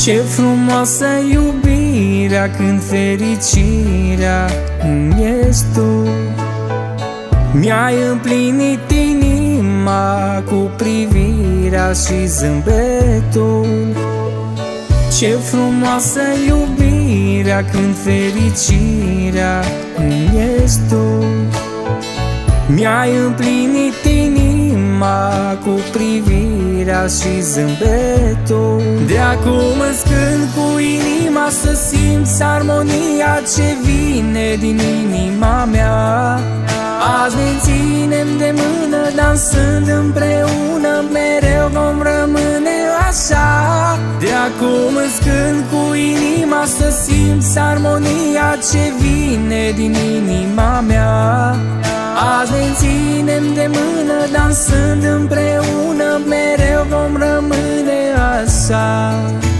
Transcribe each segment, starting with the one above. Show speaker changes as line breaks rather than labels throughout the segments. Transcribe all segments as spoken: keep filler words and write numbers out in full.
Ce frumoasă iubirea când fericirea ești tu. Mi-ai împlinit inima cu privirea și zâmbetul. Ce frumoasă iubirea când fericirea ești tu. Mi-ai împlinit inima cu privirea și zâmbetul. De acum îți cânt cu inima să simți armonia ce vine din inima mea. Azi ne ținem de mână dansând împreună, mereu vom rămâne așa. De acum îți cânt cu inima să simți armonia ce vine din inima mea. Azi ne ținem de mână dansând împreună, mereu vom rămâne așa.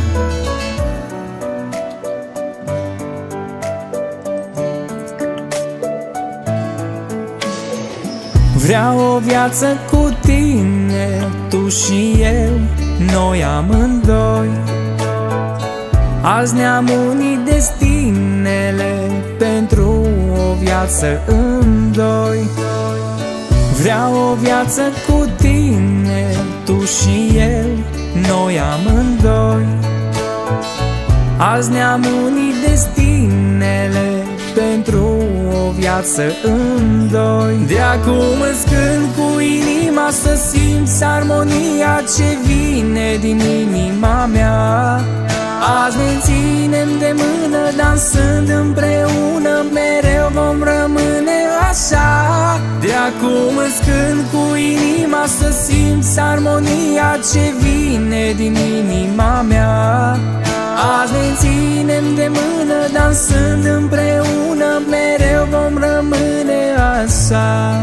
Vreau o viață cu tine, tu și eu, noi amândoi. Azi ne-am unit destinele pentru o viață în doi. Vreau o viață cu tine, tu și eu, noi amândoi. Azi ne-am unit destinele pentru o viață în doi. De acum îți cânt cu inima să simți armonia ce vine din inima mea. Azi ne ținem de mână dansând împreună, mereu vom rămâne așa. De acum îți cânt cu inima să simți armonia ce vine din inima mea. Azi ne ținem de mână dansând împreună, mereu vom rămâne așa.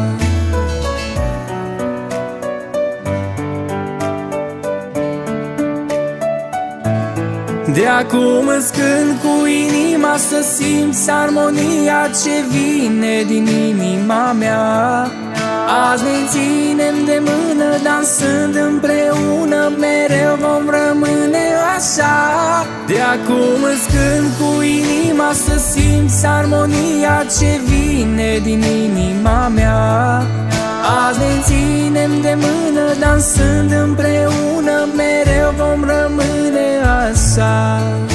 De acum îți cânt cu inima să simți armonia ce vine din inima mea. Azi ne ținem de mână dansând împreună, mereu vom rămâne așa. De acum îți cânt cu inima să simți armonia ce vine din inima mea. Azi ne ținem de mână dansând împreună, mereu vom rămâne așa.